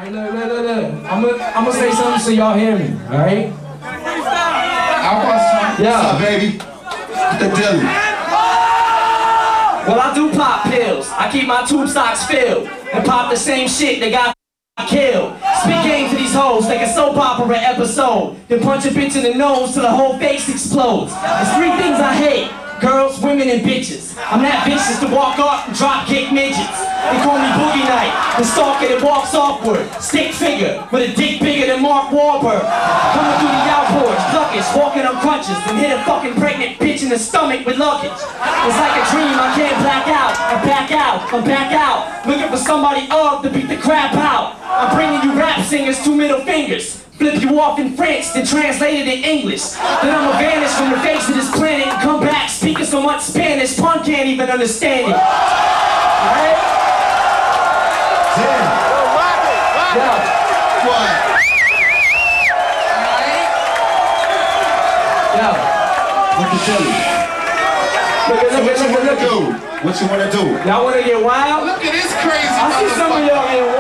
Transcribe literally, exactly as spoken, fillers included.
Alright, look, look, look, look. I'm gonna, I'm gonna say something so y'all hear me, alright? I want some. Yeah. What's up, baby? The Dilly. Well, I do pop pills. I keep my tube socks filled and pop the same shit that got killed. Spit game to these hoes like a soap opera episode. Then punch a bitch in the nose till the whole face explodes. There's three things I hate: girls, women, and bitches. I'm that vicious to walk off and drop kick midgets. They call me Boogie Night, the stalker that walks awkward. Stick figure with a dick bigger than Mark Wahlberg. Coming through the outboards, luckish, walking on crutches, and hit a fucking pregnant bitch in the stomach with luggage. It's like a dream, I can't black out. I back out, I'm back out, looking for somebody up to beat the crap out. I'm bringing you rap singers two middle fingers. Flip you off in French, then translate it in English. Then I'ma vanish from the face of this planet and come back speaking so much Spanish, pun can't even understand it. Alright? Damn. Yeah. What? Yeah. Look at Dilly. Look at, So look what at, you look at, wanna look at. do? What you wanna do? Y'all wanna get wild? Look at this crazy I see some of motherfucker. y'all getting